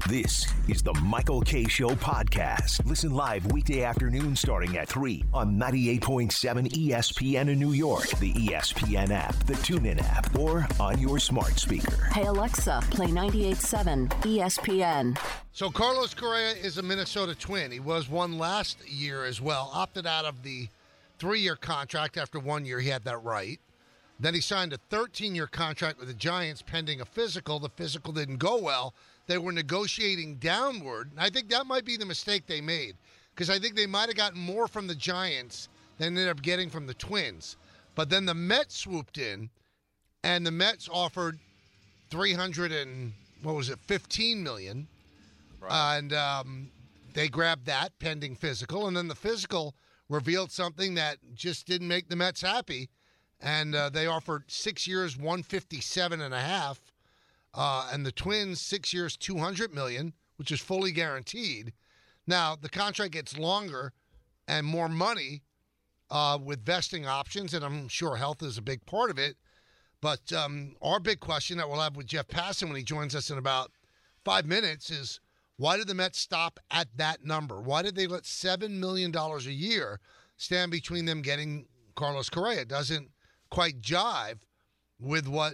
This is the Michael Kay Show podcast. Listen live weekday afternoon starting at 3 on 98.7 ESPN in New York, the ESPN app, the TuneIn app, or on your smart speaker. Hey Alexa, play 98.7 ESPN. So Carlos Correa is a Minnesota Twin. He was one last year as well. Opted out of the 3-year contract after 1 year. He had that right. Then he signed a 13-year contract with the Giants pending a physical. The physical didn't go well. They were negotiating downward. And I think that might be the mistake they made, because I think they might have gotten more from the Giants than they ended up getting from the Twins. But then the Mets swooped in, and the Mets offered $15 million. Right. And they grabbed that pending physical. And then the physical revealed something that just didn't make the Mets happy. And they offered 6 years, $157.5, and the Twins 6 years, $200 million, which is fully guaranteed. Now the contract gets longer and more money with vesting options, and I'm sure health is a big part of it. But our big question that we'll have with Jeff Passan when he joins us in about 5 minutes is, why did the Mets stop at that number? Why did they let $7 million a year stand between them getting Carlos Correa? It doesn't quite jive with what,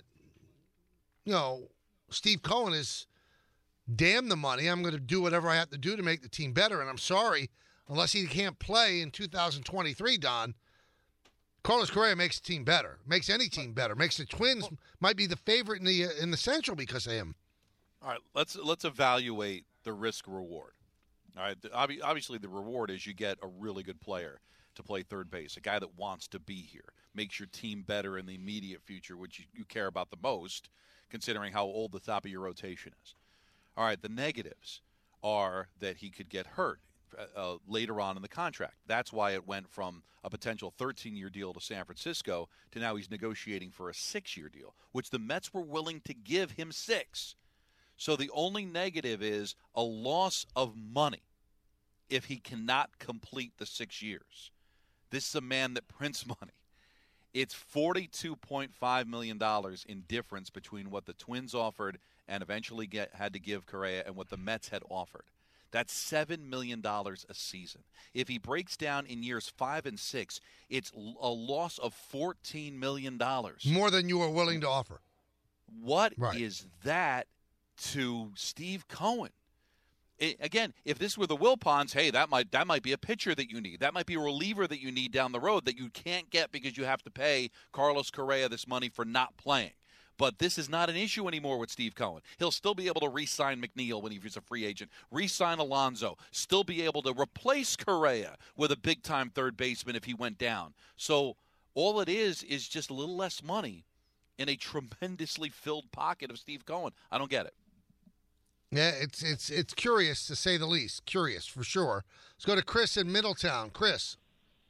Steve Cohen is, damn the money. I'm going to do whatever I have to do to make the team better. And I'm sorry, unless he can't play in 2023, Don, Carlos Correa makes the team better, makes any team better, makes the Twins might be the favorite in the Central because of him. All right, let's evaluate the risk reward. All right, obviously the reward is you get a really good player to play third base, a guy that wants to be here, makes your team better in the immediate future, which you care about the most, considering how old the top of your rotation is. All right, the negatives are that he could get hurt later on in the contract. That's why it went from a potential 13-year deal to San Francisco to now he's negotiating for a 6-year deal, which the Mets were willing to give him 6. So the only negative is a loss of money if he cannot complete the 6 years. This is a man that prints money. It's $42.5 million in difference between what the Twins offered and eventually had to give Correa and what the Mets had offered. That's $7 million a season. If he breaks down in years 5 and 6, it's a loss of $14 million. More than you are willing to offer. What is that to Steve Cohen? Again, if this were the Wilpons, hey, that might be a pitcher that you need. That might be a reliever that you need down the road that you can't get because you have to pay Carlos Correa this money for not playing. But this is not an issue anymore with Steve Cohen. He'll still be able to re-sign McNeil when he's a free agent, re-sign Alonso, still be able to replace Correa with a big-time third baseman if he went down. So all it is just a little less money in a tremendously filled pocket of Steve Cohen. I don't get it. Yeah, it's curious to say the least. Curious for sure. Let's go to Chris in Middletown. Chris.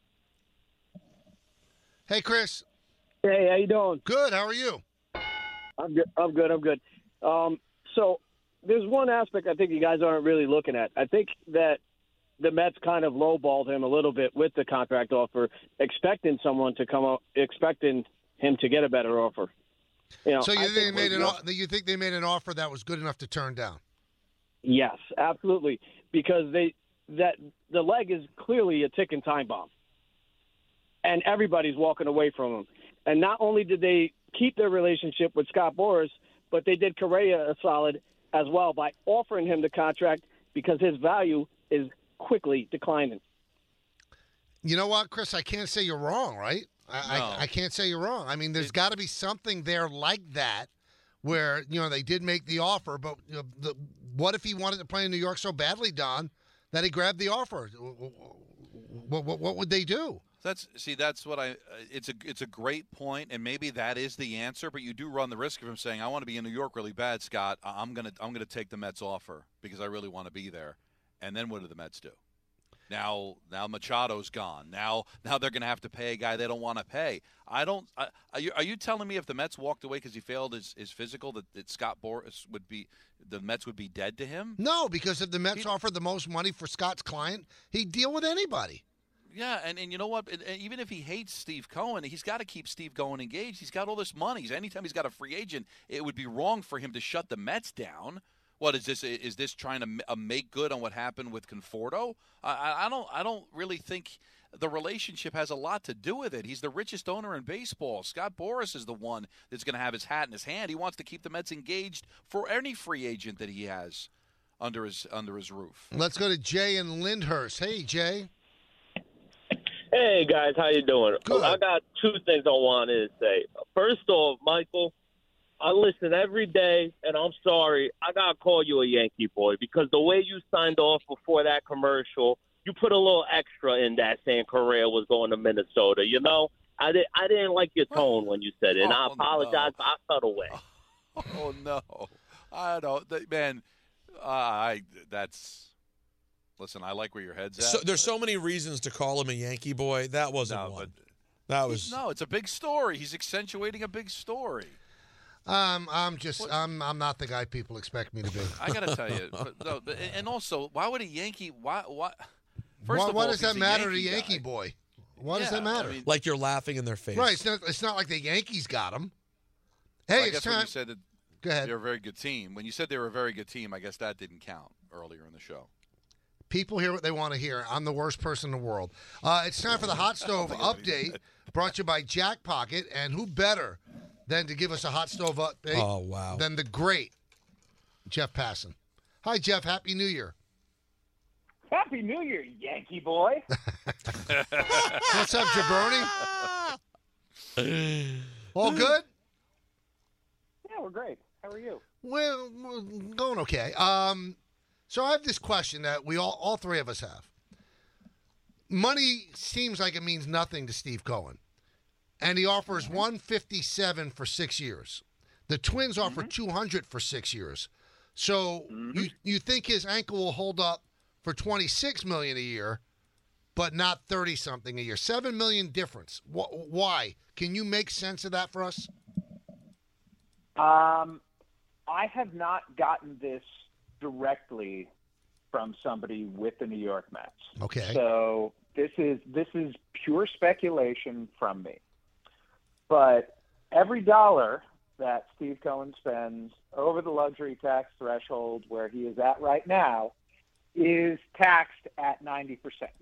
Hey, Chris. Hey, how you doing? Good. How are you? I'm good. So there's one aspect I think you guys aren't really looking at. I think that the Mets kind of lowballed him a little bit with the contract offer, expecting someone to come up, expecting him to get a better offer. So you think they made an offer that was good enough to turn down? Yes, absolutely, because the leg is clearly a ticking time bomb, and everybody's walking away from him. And not only did they keep their relationship with Scott Boras, but they did Correa a solid as well by offering him the contract because his value is quickly declining. You know what, Chris? I can't say you're wrong, right? I can't say you're wrong. I mean, there's got to be something there like that where, they did make the offer, but what if he wanted to play in New York so badly, Don, that he grabbed the offer? What would they do? That's what it's a great point, and maybe that is the answer, but you do run the risk of him saying, I want to be in New York really bad, Scott. I'm gonna take the Mets offer because I really want to be there. And then what do the Mets do? Now Machado's gone. Now they're going to have to pay a guy they don't want to pay. Are you telling me if the Mets walked away because he failed his physical that Scott Boras the Mets would be dead to him? No, because if the Mets offered the most money for Scott's client, he'd deal with anybody. Yeah, and you know what? Even if he hates Steve Cohen, he's got to keep Steve Cohen engaged. He's got all this money. Anytime he's got a free agent, it would be wrong for him to shut the Mets down. What is this? Is this trying to make good on what happened with Conforto? I don't really think the relationship has a lot to do with it. He's the richest owner in baseball. Scott Boras is the one that's going to have his hat in his hand. He wants to keep the Mets engaged for any free agent that he has under his roof. Let's go to Jay in Lyndhurst. Hey, Jay. Hey, guys. How you doing? Good. I got two things I wanted to say. First off, Michael, I listen every day, and I'm sorry, I got to call you a Yankee boy because the way you signed off before that commercial, you put a little extra in that saying Correa was going to Minnesota. You know, I didn't like your tone when you said it, and I apologize. No. I felt away. Oh, no. I don't. Man, listen, I like where your head's at. So, there's so many reasons to call him a Yankee boy. That wasn't one. No, it's a big story. He's accentuating a big story. I'm not the guy people expect me to be. I got to tell you, and also, why would a Yankee? Why? First of all, why does that matter to Yankee boy? Why does that matter? I mean, like you're laughing in their face, right? It's not like the Yankees got him. Hey, I guess when you said that go ahead. They're a very good team. When you said they were a very good team, I guess that didn't count earlier in the show. People hear what they want to hear. I'm the worst person in the world. It's time for the Hot Stove Update, brought to you by Jack Pocket. And who better than to give us a Hot Stove Update than the great Jeff Passan. Hi, Jeff. Happy New Year. Happy New Year, Yankee boy. What's up, Jabroni? All good? Yeah, we're great. How are you? We're going okay. So I have this question that we all three of us have. Money seems like it means nothing to Steve Cohen, and he offers $157 for 6 years. The Twins offer $200 for 6 years. So you think his ankle will hold up for $26 million a year, but not 30-something a year? $7 million difference. Why? Can you make sense of that for us? I have not gotten this directly from somebody with the New York Mets. Okay. So this is pure speculation from me. But every dollar that Steve Cohen spends over the luxury tax threshold where he is at right now is taxed at 90%.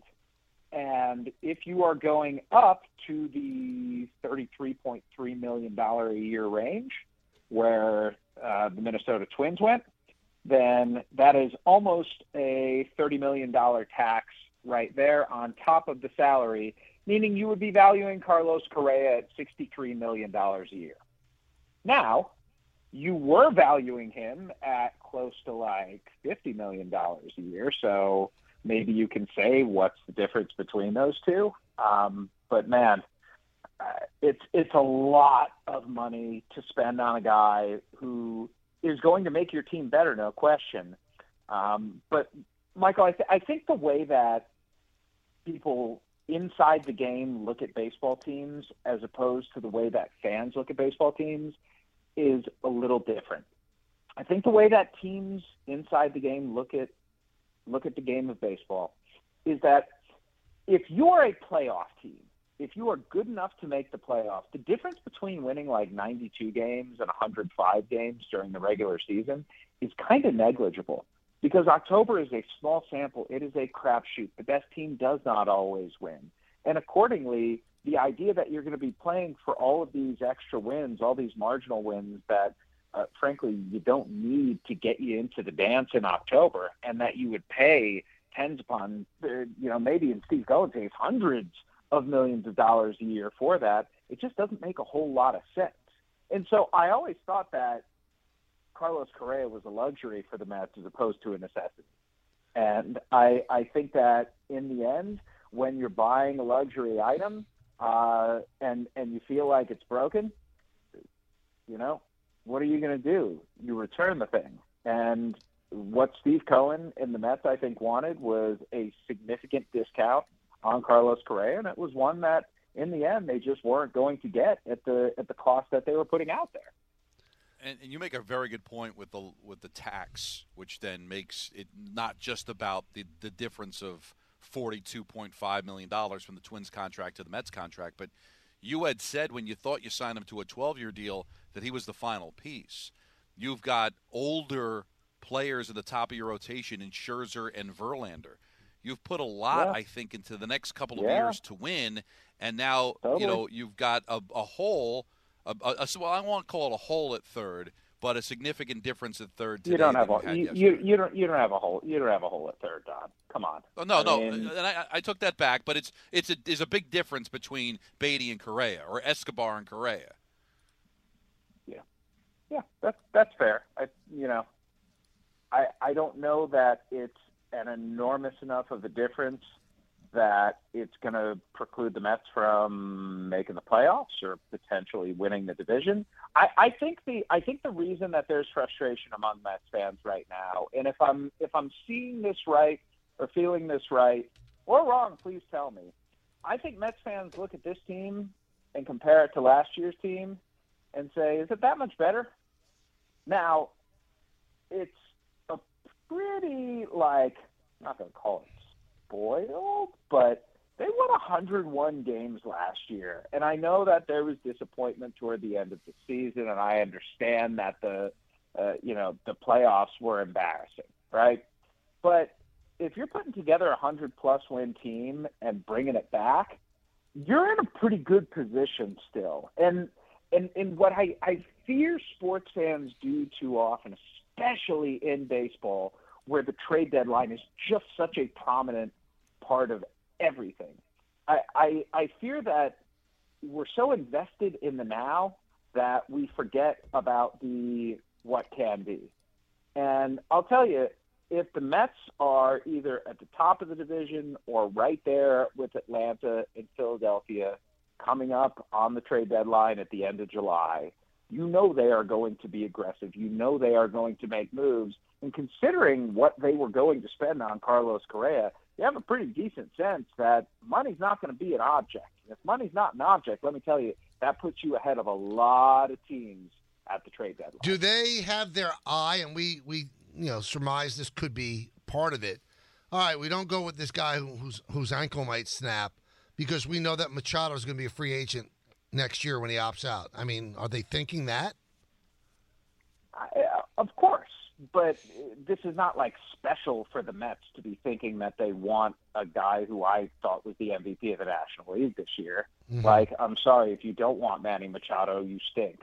And if you are going up to the $33.3 million a year range where the Minnesota Twins went, then that is almost a $30 million tax right there on top of the salary, meaning you would be valuing Carlos Correa at $63 million a year. Now, you were valuing him at close to like $50 million a year, so maybe you can say what's the difference between those two. But man, it's a lot of money to spend on a guy who is going to make your team better, no question. But Michael, I think the way that people inside the game look at baseball teams as opposed to the way that fans look at baseball teams is a little different. I think the way that teams inside the game look at the game of baseball is that if you are a playoff team, if you are good enough to make the playoffs, the difference between winning like 92 games and 105 games during the regular season is kind of negligible because October is a small sample. It is a crapshoot. The best team does not always win. And accordingly, the idea that you're going to be playing for all of these extra wins, all these marginal wins that, frankly, you don't need to get you into the dance in October, and that you would pay tens upon, maybe in Steve Cohen's case, hundreds of millions of dollars a year for that, it just doesn't make a whole lot of sense. And so I always thought that Carlos Correa was a luxury for the Mets as opposed to a necessity. And I think that in the end, when you're buying a luxury item, and you feel like it's broken, what are you going to do? You return the thing. And what Steve Cohen and the Mets, I think, wanted was a significant discount on Carlos Correa, and it was one that, in the end, they just weren't going to get at the cost that they were putting out there. And you make a very good point with the tax, which then makes it not just about the difference of $42.5 million from the Twins contract to the Mets contract, but you had said when you thought you signed him to a 12-year deal that he was the final piece. You've got older players at the top of your rotation in Scherzer and Verlander. You've put a lot, I think, into the next couple of years to win, and now you've got a hole. Well, I won't call it a hole at third, but a significant difference at third today. You don't have you don't have a hole. You don't have a hole at third, Don. Come on. Oh, no. And I took that back, but there's a big difference between Beatty and Correa, or Escobar and Correa. Yeah, that's fair. I don't know that it's an enormous enough of a difference that it's going to preclude the Mets from making the playoffs or potentially winning the division. I think the reason that there's frustration among Mets fans right now, and if I'm seeing this right or feeling this right or wrong, please tell me. I think Mets fans look at this team and compare it to last year's team and say, is it that much better? Now, it's a pretty, I'm not going to call it spoiled, but they won 101 games last year. And I know that there was disappointment toward the end of the season, and I understand that the playoffs were embarrassing, right? But if you're putting together a 100-plus win team and bringing it back, you're in a pretty good position still. And what I fear sports fans do too often, especially in baseball, where the trade deadline is just such a prominent part of everything. I fear that we're so invested in the now that we forget about the what can be. And I'll tell you, if the Mets are either at the top of the division or right there with Atlanta and Philadelphia coming up on the trade deadline at the end of July, you know they are going to be aggressive. You know they are going to make moves. And considering what they were going to spend on Carlos Correa, you have a pretty decent sense that money's not going to be an object. And if money's not an object, let me tell you, that puts you ahead of a lot of teams at the trade deadline. Do they have their eye, and we surmise this could be part of it. All right, we don't go with this guy whose ankle might snap because we know that Machado is going to be a free agent next year when he opts out. I mean, are they thinking that? Of course, but this is not special for the Mets to be thinking that they want a guy who I thought was the MVP of the National League this year. Mm-hmm. I'm sorry, if you don't want Manny Machado, you stink.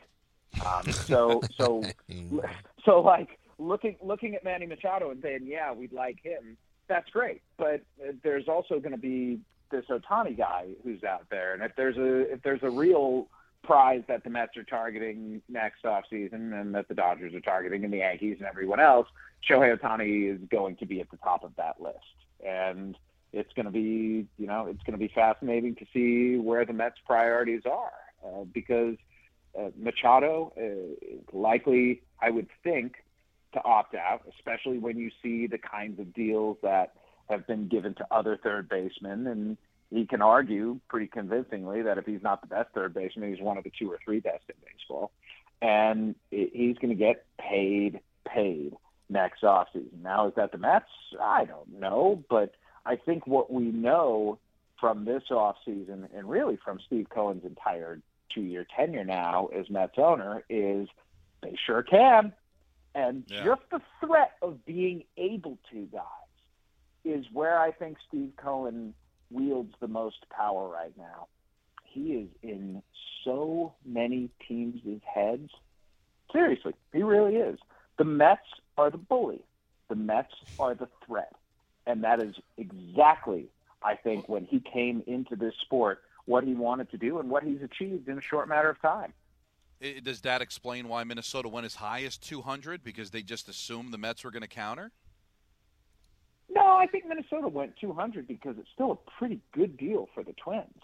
Looking at Manny Machado and saying, yeah, we'd like him, that's great. But there's also going to be this Ohtani guy who's out there. And if there's a real prize that the Mets are targeting next offseason and that the Dodgers are targeting and the Yankees and everyone else, Shohei Ohtani is going to be at the top of that list. And it's going to be, it's going to be fascinating to see where the Mets' priorities are because Machado is likely, I would think, to opt out, especially when you see the kinds of deals that have been given to other third basemen. And he can argue pretty convincingly that if he's not the best third baseman, he's one of the 2 or 3 best in baseball. And he's going to get paid next offseason. Now, is that the Mets? I don't know. But I think what we know from this offseason and really from Steve Cohen's entire 2-year tenure now as Mets owner is they sure can. And just the threat of being able to, guys, is where I think Steve Cohen wields the most power right now. He is in so many teams' heads. Seriously, he really is. The Mets are the bully. The Mets are the threat. And that is exactly, I think, when he came into this sport, what he wanted to do and what he's achieved in a short matter of time. Does that explain why Minnesota went as high as 200? Because they just assumed the Mets were going to counter? No, I think Minnesota went 200 because it's still a pretty good deal for the Twins.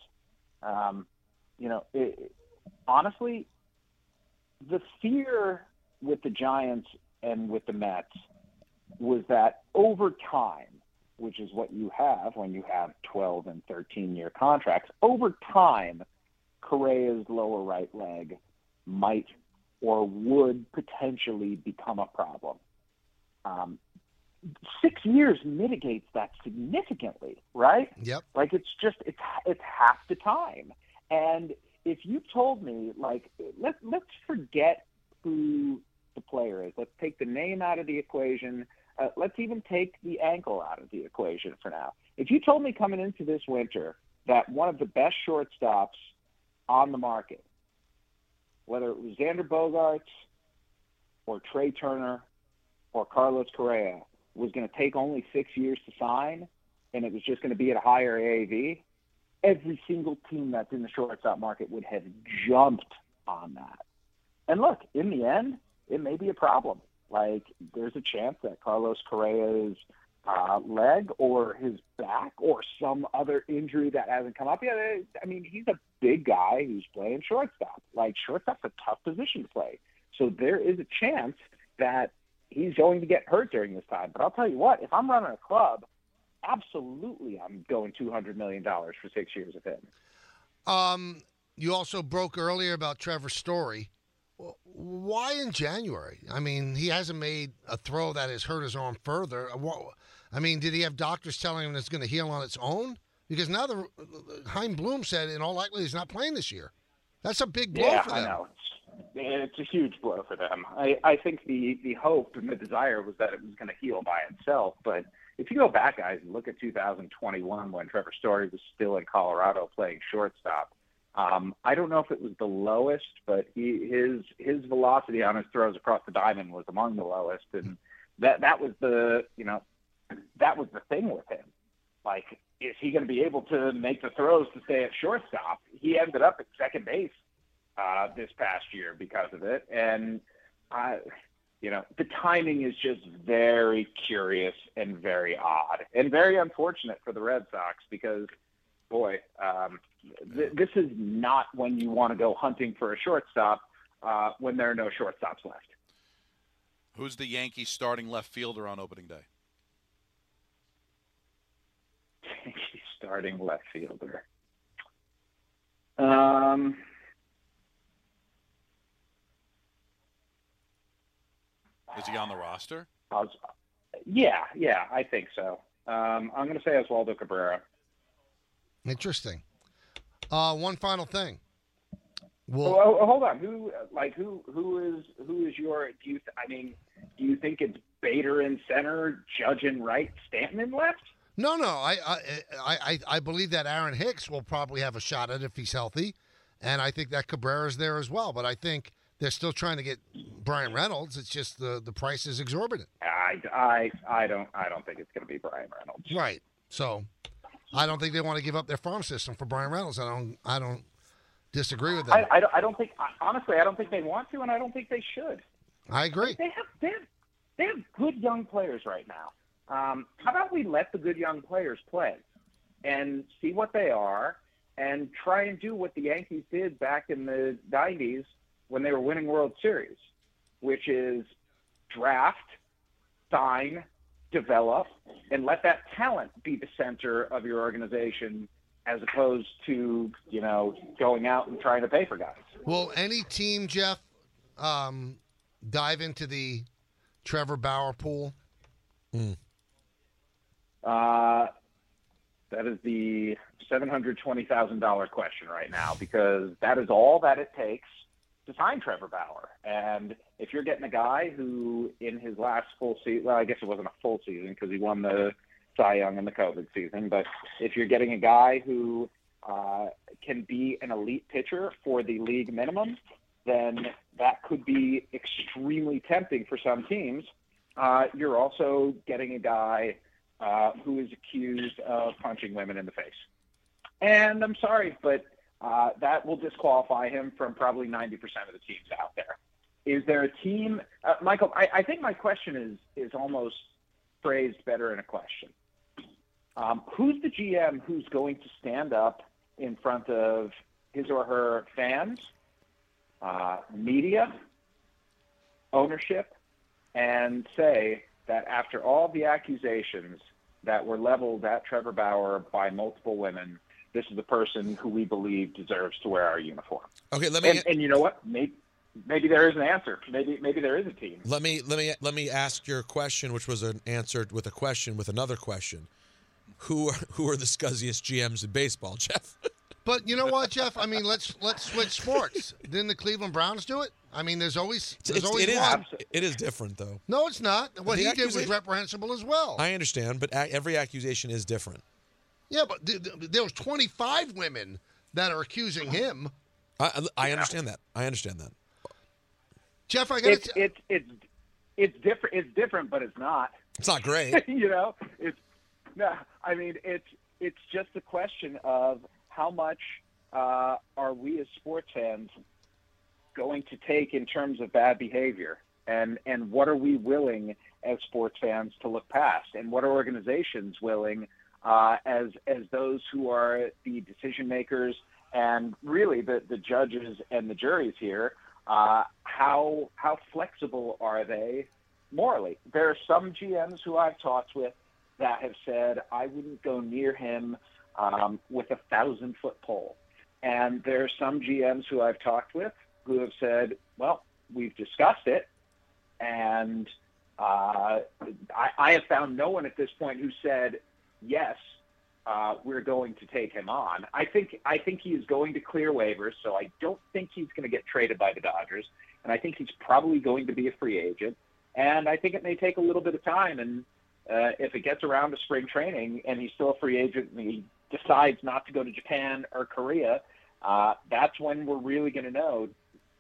Honestly, the fear with the Giants and with the Mets was that over time, which is what you have when you have 12 and 13-year contracts, over time, Correa's lower right leg might or would potentially become a problem. 6 years mitigates that significantly, right? Yep. It's half the time. And if you told me, let's forget who the player is. Let's take the name out of the equation. Let's even take the ankle out of the equation for now. If you told me coming into this winter that one of the best shortstops on the market, whether it was Xander Bogaerts or Trey Turner or Carlos Correa, was going to take only 6 years to sign, and it was just going to be at a higher AAV, every single team that's in the shortstop market would have jumped on that. And look, in the end, it may be a problem. Like, there's a chance that Carlos Correa's leg or his back or some other injury that hasn't come up yet. I mean, he's a big guy who's playing shortstop. Like, shortstop's a tough position to play. So there is a chance that he's going to get hurt during this time. But I'll tell you what, if I'm running a club, absolutely I'm going $200 million for 6 years of him. You also broke earlier about Trevor Story. Why in January? I mean, he hasn't made a throw that has hurt his arm further. I mean, did he have doctors telling him it's going to heal on its own? Because now Chaim Bloom said in all likelihood he's not playing this year. That's a big blow for them. Yeah, I know. It's a huge blow for them. I think the hope and the desire was that it was going to heal by itself. But if you go back, guys, and look at 2021 when Trevor Story was still in Colorado playing shortstop, I don't know if it was the lowest, but his velocity on his throws across the diamond was among the lowest, and that was the thing with him. Like, is he going to be able to make the throws to stay at shortstop? He ended up at second base this past year because of it, and the timing is just very curious and very odd and very unfortunate for the Red Sox because, boy, this is not when you want to go hunting for a shortstop when there are no shortstops left. Who's the Yankees starting left fielder on opening day? Yankees starting left fielder. Is he on the roster? Yeah, I think so. I'm going to say Oswaldo Cabrera. Interesting. One final thing. Hold on. Who is your? Do you think it's Bader in center, Judge in right, Stanton in left? No. I believe that Aaron Hicks will probably have a shot at it if he's healthy, and I think that Cabrera's there as well. But I think they're still trying to get Brian Reynolds. It's just the price is exorbitant. I don't think it's going to be Brian Reynolds. Right. So I don't think they want to give up their farm system for Brian Reynolds. I don't disagree with that. I don't think, honestly, I don't think they want to, and I don't think they should. I agree. They have good young players right now. How about we let the good young players play and see what they are and try and do what the Yankees did back in the 90s when they were winning World Series, which is draft, sign, develop, and let that talent be the center of your organization as opposed to, going out and trying to pay for guys. Will any team, Jeff, dive into the Trevor Bauer pool? That is the $720,000 question right now because that is all that it takes to sign Trevor Bauer. And if you're getting a guy who in his last full season, well, I guess it wasn't a full season because he won the Cy Young in the COVID season, but if you're getting a guy who can be an elite pitcher for the league minimum, then that could be extremely tempting for some teams. You're also getting a guy who is accused of punching women in the face. And I'm sorry, but that will disqualify him from probably 90% of the teams out there. Is there a team, Michael, I think my question is almost phrased better in a question. Who's the GM who's going to stand up in front of his or her fans, media, ownership, and say that after all the accusations that were leveled at Trevor Bauer by multiple women, this is the person who we believe deserves to wear our uniform? Okay, let me. And you know what? Maybe there is an answer. Maybe there is a team. Let me ask your question, which was answered with a question with another question. Who are the scuzziest GMs in baseball, Jeff? But you know what, Jeff? I mean, let's switch sports. Didn't the Cleveland Browns do it? I mean, there's always one. It is different, though. No, it's not. What The he did was reprehensible as well. I understand, but every accusation is different. Yeah, but there was 25 women that are accusing him. I understand that. I understand that. Jeff, I got it's different. It's different, but it's not. It's not great. You know, it's just a question of how much are we as sports fans going to take in terms of bad behavior, and what are we willing as sports fans to look past, and what are organizations willing as those who are the decision makers and really the judges and the juries here. How flexible are they morally? There are some GMs who I've talked with that have said, I wouldn't go near him with a 1,000-foot pole. And there are some GMs who I've talked with who have said, well, we've discussed it, and I have found no one at this point who said, yes, we're going to take him on. I think he is going to clear waivers, so I don't think he's going to get traded by the Dodgers, and I think he's probably going to be a free agent. And I think it may take a little bit of time, and if it gets around to spring training and he's still a free agent and he decides not to go to Japan or Korea, that's when we're really going to know,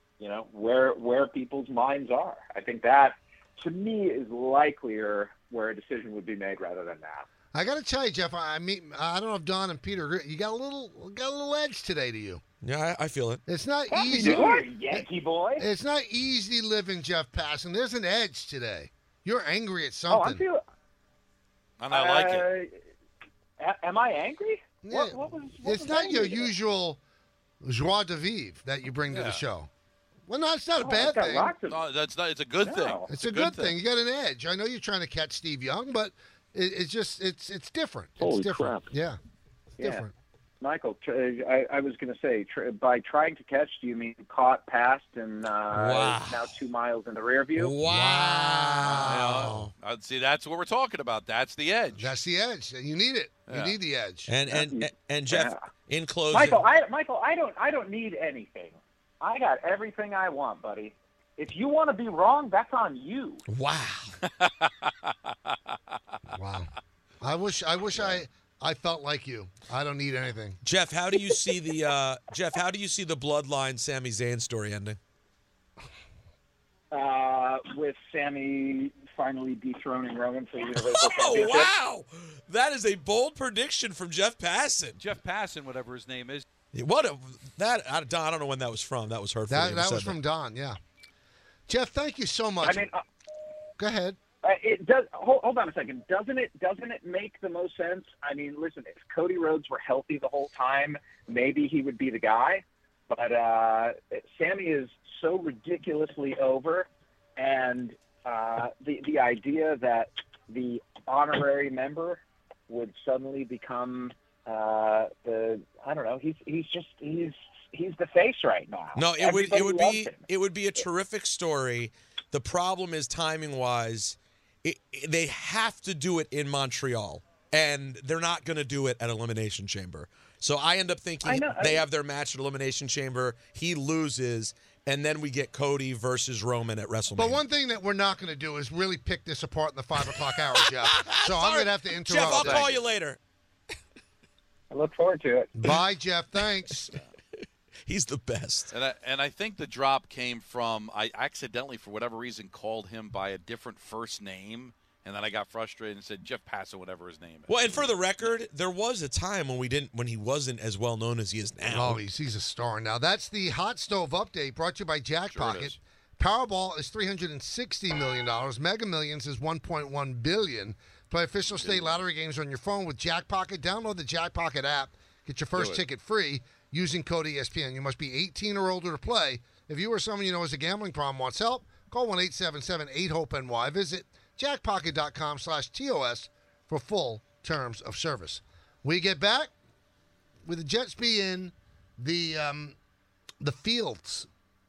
where people's minds are. I think that, to me, is likelier where a decision would be made rather than now. I got to tell you, Jeff. I don't know if Don and Peter agree. You got a little edge today to you. Yeah, I feel it. It's not easy. Yankee boy. It's not easy living, Jeff Passan. There's an edge today. You're angry at something. And I like it. Am I angry? Yeah. What it's was not your angry usual joie de vivre that you bring to the show. Well, no, it's not a bad thing. No, that's not. It's a good thing. It's a good thing. You got an edge. I know you're trying to catch Steve Young, but it's just it's different. Holy it's different. crap. Yeah, it's different. Michael, I was going to say, by trying to catch, do you mean caught, passed, and now 2 miles in the rear view? Wow. See, that's what we're talking about. That's the edge. That's the edge. You need it. You need the edge. And Jeff, in closing, Michael, I don't need anything. I got everything I want, buddy. If you want to be wrong, that's on you. Wow. Wow. I wish I felt like you. I don't need anything. Jeff, how do you see the Bloodline Sami Zayn story ending? With Sami finally dethroning Roman for the Universal Oh, Championship. wow. That is a bold prediction from Jeff Passan. Jeff Passan, whatever his name is. Don, I don't know when that was from. That was hurtful. That was from Don, yeah. Jeff, thank you so much. I mean, go ahead. It does. Hold on a second. Doesn't it make the most sense? I mean, listen, if Cody Rhodes were healthy the whole time, maybe he would be the guy. But Sami is so ridiculously over, and the idea that the honorary member would suddenly become he's the face right now. No, it would be a terrific story. The problem is timing wise. They have to do it in Montreal, and they're not going to do it at Elimination Chamber. So I end up thinking they have their match at Elimination Chamber. He loses, and then we get Cody versus Roman at WrestleMania. But one thing that we're not going to do is really pick this apart in the 5 o'clock hour, Jeff. So I'm going to have to interrupt. Jeff, I'll call you later. I look forward to it. Bye, Jeff. Thanks. He's the best. And I think the drop came from I accidentally, for whatever reason, called him by a different first name, and then I got frustrated and said Jeff Passan, whatever his name is. Well, and for the record, there was a time when he wasn't as well known as he is now. Oh, he's a star now. That's the Hot Stove Update brought to you by Jack Sure Pocket. Powerball is $360 million. Mega Millions is $1.1 billion. Play official state lottery games on your phone with Jack Pocket. Download the Jack Pocket app. Get your first ticket free using code ESPN. You must be 18 or older to play. If you or someone you know has a gambling problem wants help, call 1-877-8-HOPE-NY. Visit jackpocket.com/TOS for full terms of service. We get back with the Jets be in the Fields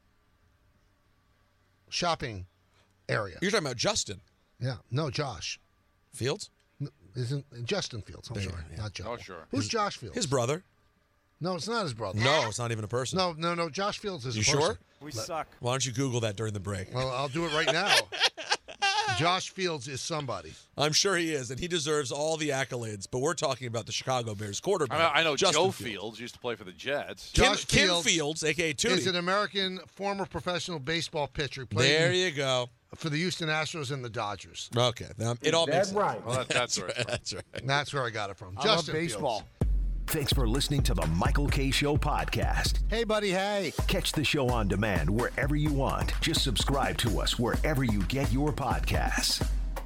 shopping area. You're talking about Justin. Yeah. No, Josh. Fields? Isn't Justin Fields. I'm sorry. Not Josh. Oh, sure. Who's Josh Fields? His brother. No, it's not his brother. No, it's not even a person. No. Josh Fields is You a person. sure? We suck. Why don't you Google that during the break? Well, I'll do it right now. Josh Fields is somebody. I'm sure he is, and he deserves all the accolades, but we're talking about the Chicago Bears quarterback. I know Justin Joe Fields used to play for the Jets. Kim Josh Fields, a.k.a. Tootie. is an American former professional baseball pitcher. He played There you go. for the Houston Astros and the Dodgers. Okay. It all makes sense. right. Well, that's right. That's right. That's where I got it from. I Justin love baseball. Fields. Thanks for listening to the Michael K. Show podcast. Hey, buddy, hey. Catch the show on demand wherever you want. Just subscribe to us wherever you get your podcasts.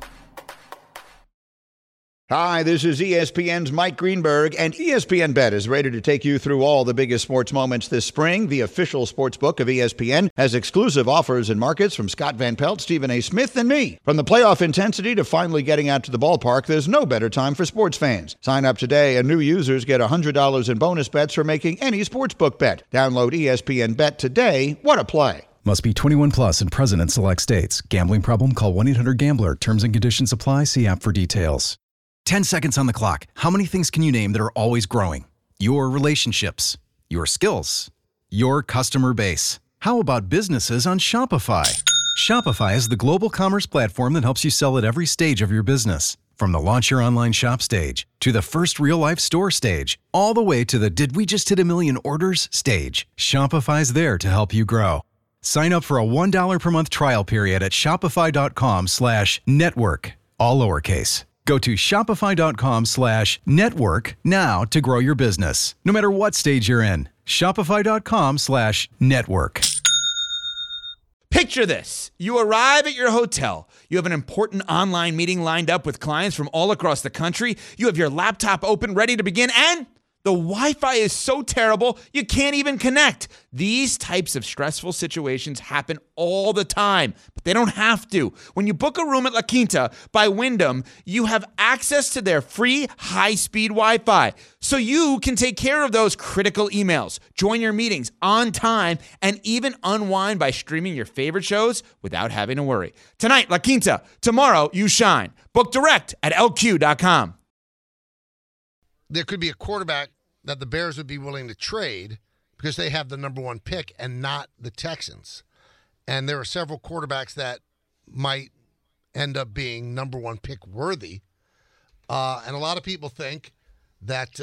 Hi, this is ESPN's Mike Greenberg, and ESPN Bet is ready to take you through all the biggest sports moments this spring. The official sports book of ESPN has exclusive offers and markets from Scott Van Pelt, Stephen A. Smith, and me. From the playoff intensity to finally getting out to the ballpark, there's no better time for sports fans. Sign up today, and new users get $100 in bonus bets for making any sportsbook bet. Download ESPN Bet today. What a play. Must be 21 plus and present in select states. Gambling problem? Call 1-800-GAMBLER. Terms and conditions apply. See app for details. 10 seconds on the clock. How many things can you name that are always growing? Your relationships, your skills, your customer base. How about businesses on Shopify? Shopify is the global commerce platform that helps you sell at every stage of your business. From the launch your online shop stage, to the first real-life store stage, all the way to the did we just hit a million orders stage. Shopify's there to help you grow. Sign up for a $1 per month trial period at shopify.com/network, all lowercase. Go to shopify.com/network now to grow your business, no matter what stage you're in. Shopify.com/network. Picture this. You arrive at your hotel. You have an important online meeting lined up with clients from all across the country. You have your laptop open, ready to begin, and the Wi-Fi is so terrible, you can't even connect. These types of stressful situations happen all the time, but they don't have to. When you book a room at La Quinta by Wyndham, you have access to their free high-speed Wi-Fi, so you can take care of those critical emails, join your meetings on time, and even unwind by streaming your favorite shows without having to worry. Tonight, La Quinta. Tomorrow, you shine. Book direct at LQ.com. There could be a quarterback that the Bears would be willing to trade because they have the number one pick and not the Texans. And there are several quarterbacks that might end up being number one pick worthy. And a lot of people think that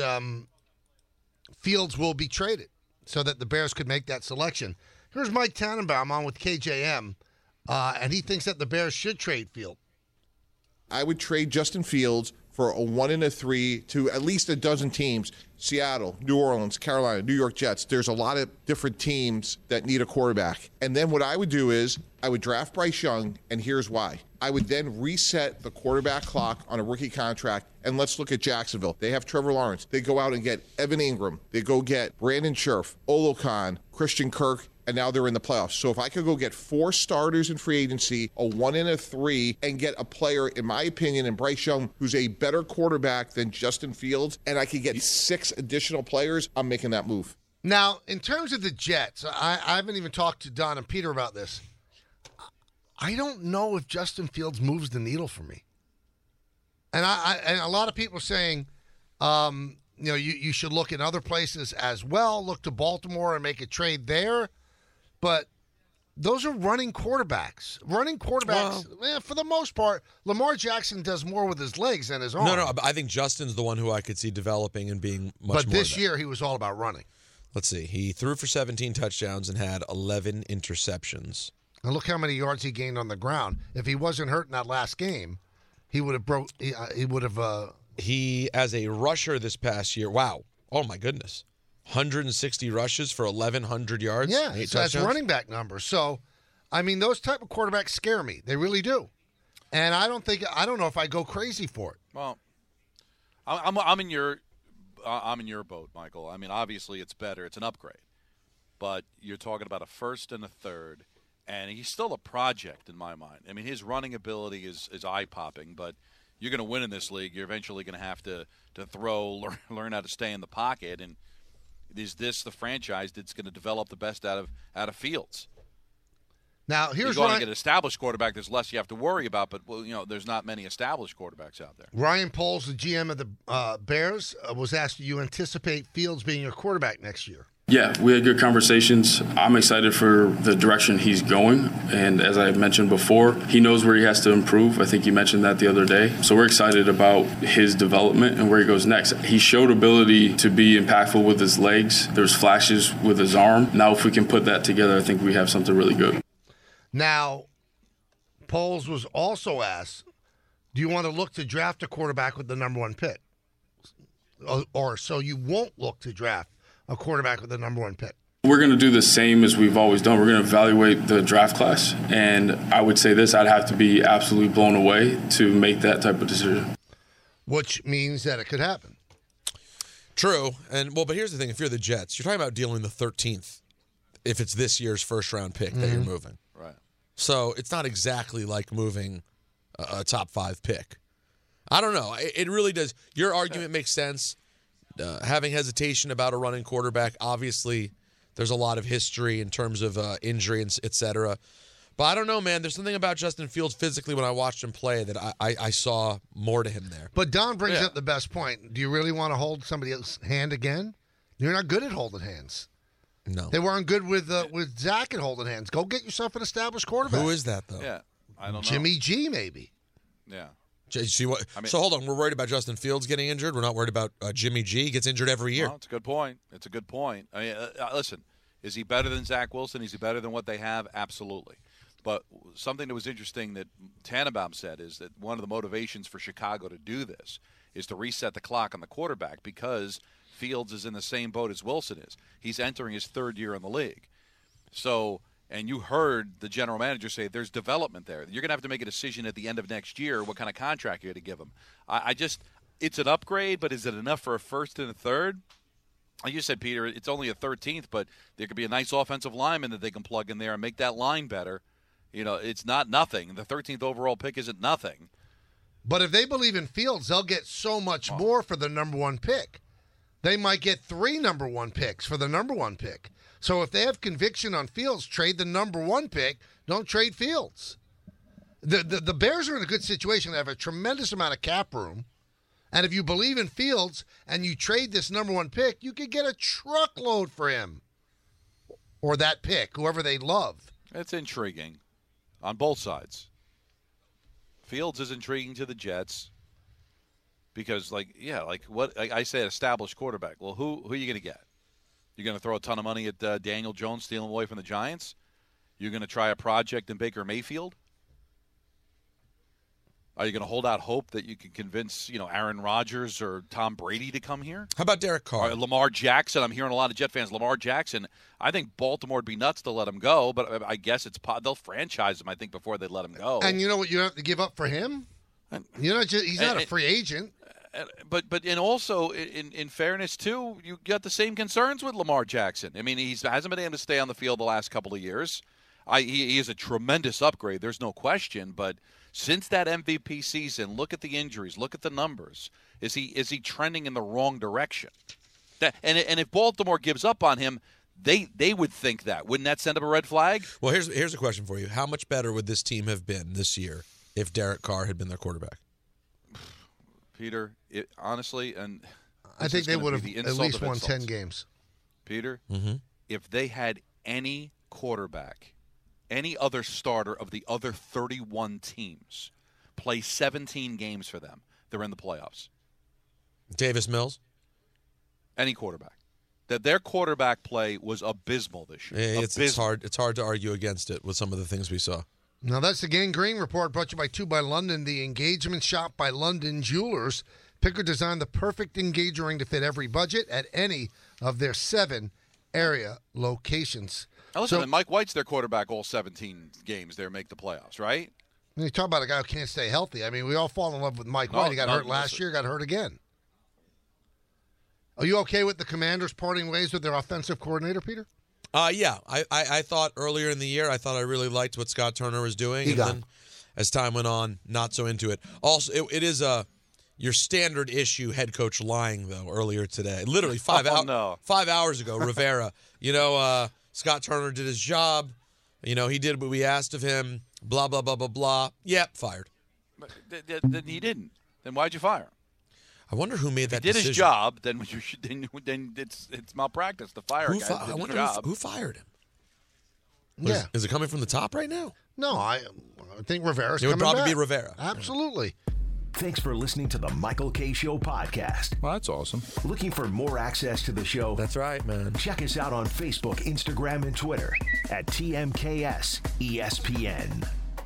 Fields will be traded so that the Bears could make that selection. Here's Mike Tannenbaum on with KJM, and he thinks that the Bears should trade Fields. I would trade Justin Fields for a 1 and a 3 to at least a dozen teams. Seattle, New Orleans, Carolina, New York Jets. There's a lot of different teams that need a quarterback. And then what I would do is I would draft Bryce Young, and here's why. I would then reset the quarterback clock on a rookie contract, and let's look at Jacksonville. They have Trevor Lawrence. They go out and get Evan Ingram. They go get Brandon Scherf, Olo Khan, Christian Kirk, and now they're in the playoffs. So if I could go get 4 starters in free agency, a 1 and a 3, and get a player, in my opinion, in Bryce Young, who's a better quarterback than Justin Fields, and I could get 6 additional players, I'm making that move. Now, in terms of the Jets, I haven't even talked to Don and Peter about this. I don't know if Justin Fields moves the needle for me. And and a lot of people are saying, you should look in other places as well. Look to Baltimore and make a trade there. But those are running quarterbacks. For the most part, Lamar Jackson does more with his legs than his arm. No, I think Justin's the one who I could see developing and being much more. But this year, he was all about running. Let's see. He threw for 17 touchdowns and had 11 interceptions. And look how many yards he gained on the ground. If he wasn't hurt in that last game, he would have He, as a rusher this past year, wow. Oh, my goodness. 160 rushes for 1,100 yards. Yeah, so that's running back numbers. So, I mean, those type of quarterbacks scare me. They really do. And I don't know if I go crazy for it. Well, I'm in your boat, Michael. I mean, obviously it's better. It's an upgrade. But you're talking about a first and a third, and he's still a project in my mind. I mean, his running ability is eye-popping, but you're going to win in this league. You're eventually going to have to throw, learn how to stay in the pocket, and is this the franchise that's going to develop the best out of Fields? Now, here's you go Ryan, and get an established quarterback. There's less you have to worry about, but there's not many established quarterbacks out there. Ryan Poles, the GM of the Bears, was asked, do you anticipate Fields being your quarterback next year? Yeah, we had good conversations. I'm excited for the direction he's going. And as I mentioned before, he knows where he has to improve. I think you mentioned that the other day. So we're excited about his development and where he goes next. He showed ability to be impactful with his legs. There's flashes with his arm. Now, if we can put that together, I think we have something really good. Now, Poles was also asked, do you want to look to draft a quarterback with the number 1 pick? Or so you won't look to draft a quarterback with the number 1 pick? We're going to do the same as we've always done. We're going to evaluate the draft class. And I would say this, I'd have to be absolutely blown away to make that type of decision. Which means that it could happen. True. But here's the thing. If you're the Jets, you're talking about dealing the 13th if it's this year's first-round pick that you're moving. Right. So it's not exactly like moving a top 5 pick. I don't know. It really does. Your argument makes sense. Having hesitation about a running quarterback, obviously there's a lot of history in terms of injury, et cetera. But I don't know, man. There's something about Justin Fields physically when I watched him play that I saw more to him there. But Don brings up the best point. Do you really want to hold somebody else's hand again? You're not good at holding hands. No. They weren't good with Zach at holding hands. Go get yourself an established quarterback. Who is that, though? Yeah, I don't know. Jimmy G, maybe. Yeah. So hold on. We're worried about Justin Fields getting injured. We're not worried about Jimmy G. He gets injured every year. Well, it's a good point. I mean, listen, is he better than Zach Wilson? Is he better than what they have? Absolutely. But something that was interesting that Tannenbaum said is that one of the motivations for Chicago to do this is to reset the clock on the quarterback because Fields is in the same boat as Wilson is. He's entering his 3rd year in the league. So, and you heard the general manager say there's development there. You're going to have to make a decision at the end of next year what kind of contract you're going to give him. It's an upgrade, but is it enough for a 1st and a 3rd? Like you said, Peter, it's only a 13th, but there could be a nice offensive lineman that they can plug in there and make that line better. It's not nothing. The 13th overall pick isn't nothing. But if they believe in Fields, they'll get so much more for the number 1 pick. They might get 3 number 1 picks for the number 1 pick. So if they have conviction on Fields, trade the number 1 pick. Don't trade Fields. The Bears are in a good situation. They have a tremendous amount of cap room. And if you believe in Fields and you trade this number 1 pick, you could get a truckload for him. Or that pick, whoever they love. It's intriguing on both sides. Fields is intriguing to the Jets because, what I said, established quarterback. Well, who are you going to get? You're going to throw a ton of money at Daniel Jones stealing away from the Giants? You're going to try a project in Baker Mayfield? Are you going to hold out hope that you can convince, Aaron Rodgers or Tom Brady to come here? How about Derek Carr? Or Lamar Jackson. I'm hearing a lot of Jet fans. Lamar Jackson. I think Baltimore would be nuts to let him go, but I guess they'll franchise him, I think, before they let him go. And you know what you have to give up for him? He's not a free agent. But also, in fairness, too, you got the same concerns with Lamar Jackson. I mean, he hasn't been able to stay on the field the last couple of years. He is a tremendous upgrade. There's no question, but since that MVP season, look at the injuries, look at the numbers. Is he trending in the wrong direction? And if Baltimore gives up on him, they would think that. Wouldn't that send up a red flag? Well, here's a question for you. How much better would this team have been this year if Derek Carr had been their quarterback? Peter, honestly, and I think they would have at least won 10 games. Peter, if they had any quarterback, any other starter of the other 31 teams, play 17 games for them, they're in the playoffs. Davis Mills? Any quarterback. That their quarterback play was abysmal this year. It's hard to argue against it with some of the things we saw. Now, that's the Gang Green Report brought to you by 2 by London, the engagement shop by London Jewelers. Picker designed the perfect engagement ring to fit every budget at any of their 7 area locations. Now listen, Mike White's their quarterback all 17 games there make the playoffs, right? When you talk about a guy who can't stay healthy, I mean, we all fall in love with Mike White. He got hurt last year, got hurt again. Are you okay with the Commanders parting ways with their offensive coordinator, Peter? Yeah. I thought earlier in the year, I really liked what Scott Turner was doing. Then as time went on, not so into it. Also, it is your standard issue head coach lying, though, earlier today. Literally 5 hours ago, Rivera. Scott Turner did his job. He did what we asked of him, blah, blah, blah, blah, blah. Yep, fired. But then he didn't. Then why'd you fire him? I wonder who made that If he did decision. his job, then it's malpractice to fire a guy who I did wonder his job. who fired him. Yeah. Is it coming from the top right now? No, I think Rivera's It would coming probably back. be Rivera. Absolutely. Thanks for listening to the Michael K. Show podcast. Well, that's awesome. Looking for more access to the show? That's right, man. Check us out on Facebook, Instagram, and Twitter at TMKS ESPN.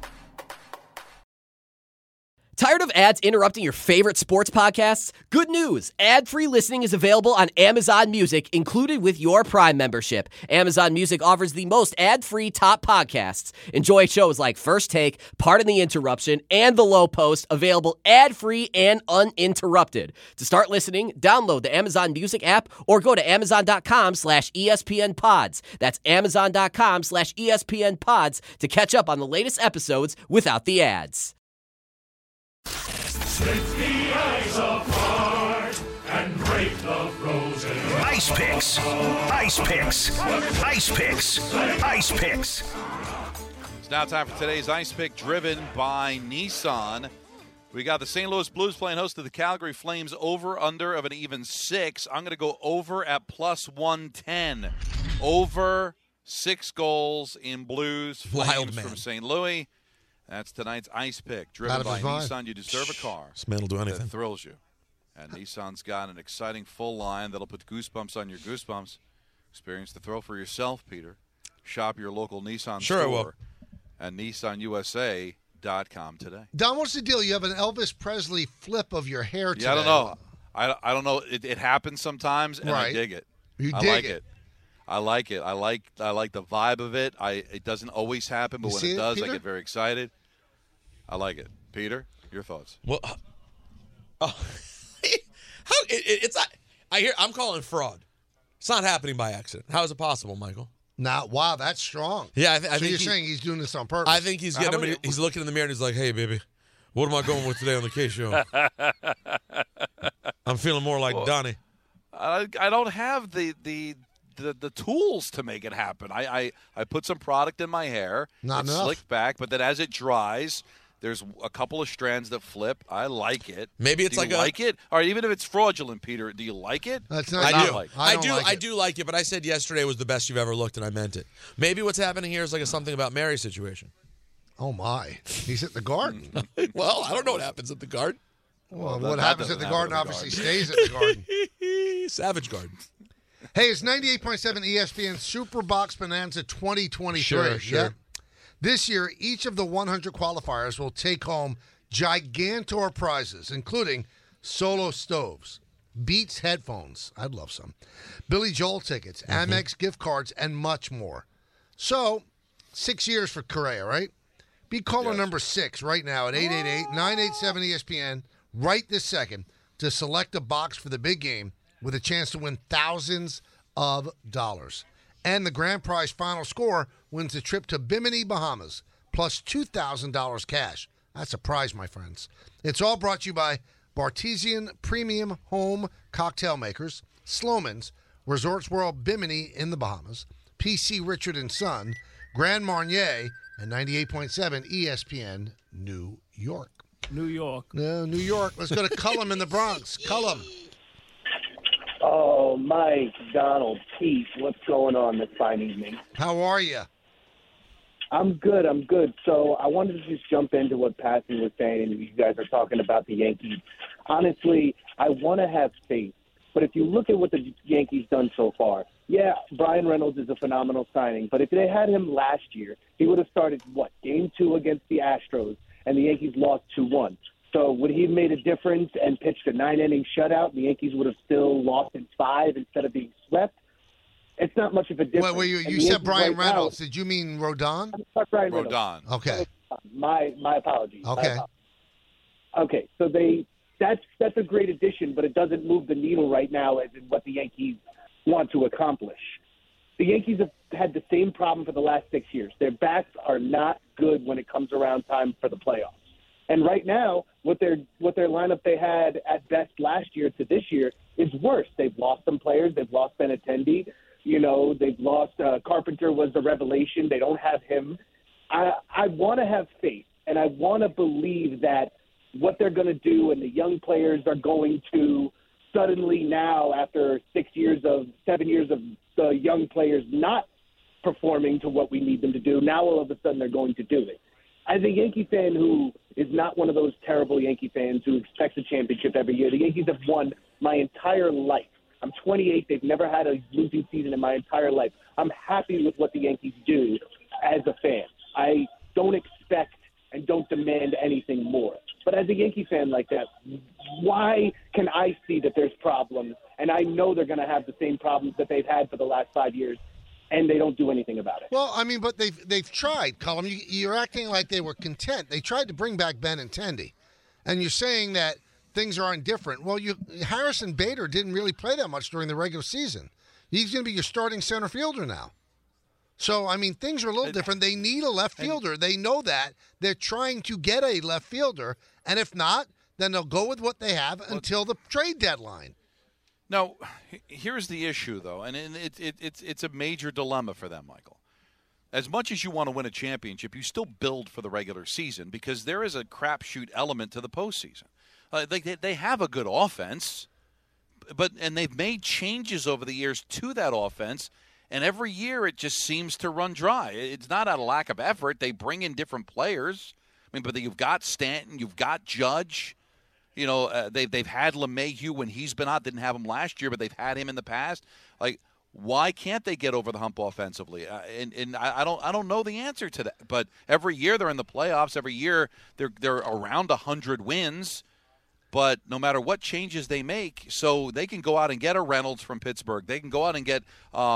Tired of ads interrupting your favorite sports podcasts? Good news! Ad-free listening is available on Amazon Music, included with your Prime membership. Amazon Music offers the most ad-free top podcasts. Enjoy shows like First Take, Pardon the Interruption, and The Low Post, available ad-free and uninterrupted. To start listening, download the Amazon Music app or go to amazon.com/ESPN Pods. That's amazon.com/ESPN Pods to catch up on the latest episodes without the ads. Split the ice apart and break the frozen. Ice Picks. Ice Picks. Ice Picks. Ice Picks. It's now time for today's Ice Pick, driven by Nissan. We got the St. Louis Blues playing host to the Calgary Flames, over/under of an even 6. I'm going to go over at +110. Over 6 goals in Blues. Flames from St. Louis. That's tonight's Ice Pick, driven by Nissan. You deserve a car. This man will do anything. That thrills you. And Nissan's got an exciting full line that'll put goosebumps on your goosebumps. Experience the thrill for yourself, Peter. Shop your local Nissan store at nissanusa.com today. Don, what's the deal? You have an Elvis Presley flip of your hair today. Yeah, I don't know. I don't know. It happens sometimes, and I dig it. You I dig like it. I like it. I like the vibe of it. It doesn't always happen, but You when see it it, does, Peter? I get very excited. I like it. Peter, your thoughts? Well, it's not. I'm calling fraud. It's not happening by accident. How is it possible, Michael? Wow, that's strong. Yeah, I so think you're saying he's doing this on purpose? I think he's getting him. He's looking in the mirror and he's like, "Hey, baby, what am I going with today on the K Show? I'm feeling more like Donnie." I don't have the tools to make it happen. I put some product in my hair. Not it's enough. slicked back, but then as it dries, there's a couple of strands that flip. I like it. Maybe it's do you like it, or even if it's fraudulent, Peter, do you like it? That's I do. Like it. I do like it, but I said yesterday was the best you've ever looked, and I meant it. Maybe what's happening here is like a something about Mary situation. Oh my, he's at the Garden. Well, I don't know what happens at the Garden. Well, what happens at the Garden obviously stays at the Garden. Savage Garden. Hey, it's 98.7 ESPN Super Box Bonanza 2023. Sure. Yep. This year, each of the 100 qualifiers will take home gigantor prizes, including Solo stoves, Beats headphones, I'd love some, Billy Joel tickets, Amex gift cards, and much more. So, 6 years for Correa, right? Be caller number 6 right now at 888-987-ESPN right this second to select a box for the big game with a chance to win thousands of dollars. And the grand prize final score wins a trip to Bimini, Bahamas, plus $2,000 cash. That's a prize, my friends. It's all brought to you by Bartesian Premium Home Cocktail Makers, Sloman's, Resorts World Bimini in the Bahamas, PC Richard & Son, Grand Marnier, and 98.7 ESPN New York. New York. No, New York. Let's go to Cullum in the Bronx. Cullum. Oh, Mike, Donald, Pete, what's going on this fine evening? How are you? I'm good. So I wanted to just jump into what Patton was saying. You guys are talking about the Yankees. Honestly, I want to have faith. But if you look at what the Yankees done so far, yeah, Brian Reynolds is a phenomenal signing. But if they had him last year, he would have started, Game 2 against the Astros, and the Yankees lost 2-1. So would he have made a difference and pitched a 9-inning shutout? The Yankees would have still lost in 5 instead of being swept. It's not much of a difference. Wait, you said Brian Reynolds. Did you mean Rodon? Brian Reynolds. Rodon. Okay. My apologies. Okay. Okay, so that's a great addition, but it doesn't move the needle right now as in what the Yankees want to accomplish. The Yankees have had the same problem for the last 6 years. Their bats are not good when it comes around time for the playoffs. And right now, what their lineup they had at best last year to this year is worse. They've lost some players. They've lost Benintendi. You know, they've lost Carpenter was the revelation. They don't have him. I want to have faith, and I want to believe that what they're going to do and the young players are going to suddenly now, after 7 years of the young players not performing to what we need them to do, now all of a sudden they're going to do it. As a Yankee fan who is not one of those terrible Yankee fans who expects a championship every year, the Yankees have won my entire life. I'm 28. They've never had a losing season in my entire life. I'm happy with what the Yankees do as a fan. I don't expect and don't demand anything more. But as a Yankee fan like that, why can I see that there's problems? And I know they're going to have the same problems that they've had for the last 5 years, and they don't do anything about it. Well, I mean, but they've tried, Cullum. You're acting like they were content. They tried to bring back Benintendi, and you're saying that things are indifferent. Well, Harrison Bader didn't really play that much during the regular season. He's going to be your starting center fielder now. So, I mean, things are a little different. They need a left fielder. They know that. They're trying to get a left fielder, and if not, then they'll go with what they have until the trade deadline. Now, here's the issue, though, and it's a major dilemma for them, Michael. As much as you want to win a championship, you still build for the regular season because there is a crapshoot element to the postseason. They have a good offense, and they've made changes over the years to that offense, and every year it just seems to run dry. It's not out of lack of effort. They bring in different players. I mean, but you've got Stanton, you've got Judge. You know, they've had LeMahieu when he's been out. Didn't have him last year, but they've had him in the past. Like, why can't they get over the hump offensively? And I don't know the answer to that. But every year they're in the playoffs. Every year they're around 100 wins. But no matter what changes they make, so they can go out and get a Reynolds from Pittsburgh. They can go out and get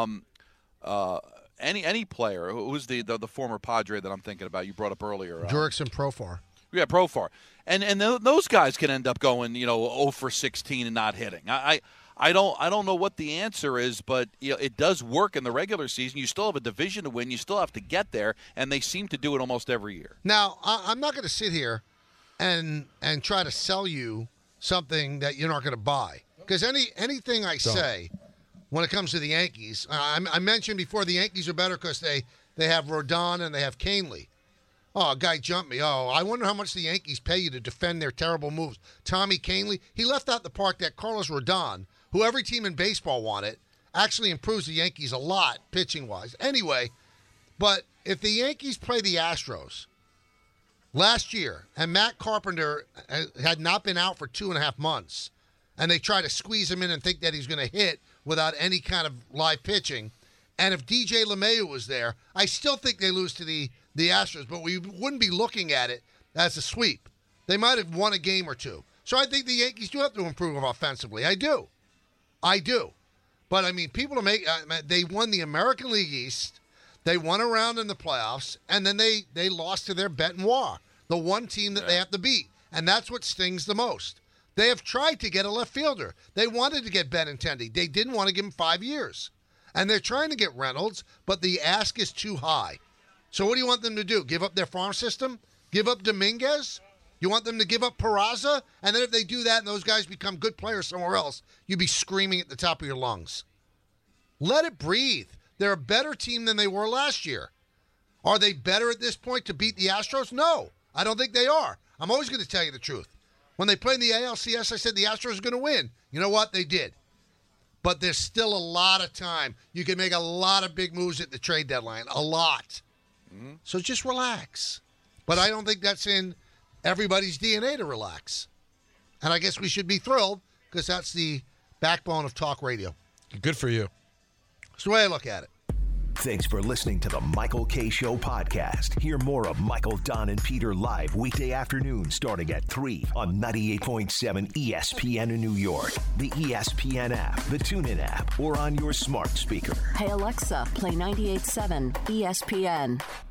any player. Who's the former Padre that I'm thinking about? You brought up earlier. Jurickson Profar. Yeah, Profar. And those guys can end up going, 0 for 16 and not hitting. I don't know what the answer is, but it does work in the regular season. You still have a division to win. You still have to get there, and they seem to do it almost every year. Now, I'm not going to sit here and try to sell you something that you're not going to buy. Because anything I say when it comes to the Yankees, I mentioned before the Yankees are better because they have Rodon and they have Canely. Oh, a guy jumped me. Oh, I wonder how much the Yankees pay you to defend their terrible moves. Tommy Canely, he left out the park that Carlos Rodon, who every team in baseball wanted, actually improves the Yankees a lot pitching-wise. Anyway, but if the Yankees play the Astros last year and Matt Carpenter had not been out for 2.5 months, and they try to squeeze him in and think that he's going to hit without any kind of live pitching, and if DJ LeMahieu was there, I still think they lose to the Astros, but we wouldn't be looking at it as a sweep. They might have won a game or two. So I think the Yankees do have to improve offensively. I do. But, I mean, people they won the American League East. They won a round in the playoffs, and then they lost to their bête noire, the one team that they have to beat. And that's what stings the most. They have tried to get a left fielder. They wanted to get Benintendi. They didn't want to give him 5 years. And they're trying to get Reynolds, but the ask is too high. So what do you want them to do? Give up their farm system? Give up Dominguez? You want them to give up Peraza? And then if they do that and those guys become good players somewhere else, you'd be screaming at the top of your lungs. Let it breathe. They're a better team than they were last year. Are they better at this point to beat the Astros? No, I don't think they are. I'm always going to tell you the truth. When they played in the ALCS, I said the Astros are going to win. You know what? They did. But there's still a lot of time. You can make a lot of big moves at the trade deadline. A lot. Mm-hmm. So just relax. But I don't think that's in everybody's DNA to relax. And I guess we should be thrilled because that's the backbone of talk radio. Good for you. That's the way I look at it. Thanks for listening to the Michael K. Show podcast. Hear more of Michael, Don, and Peter live weekday afternoon starting at 3 on 98.7 ESPN in New York, the ESPN app, the TuneIn app, or on your smart speaker. Hey, Alexa, play 98.7 ESPN.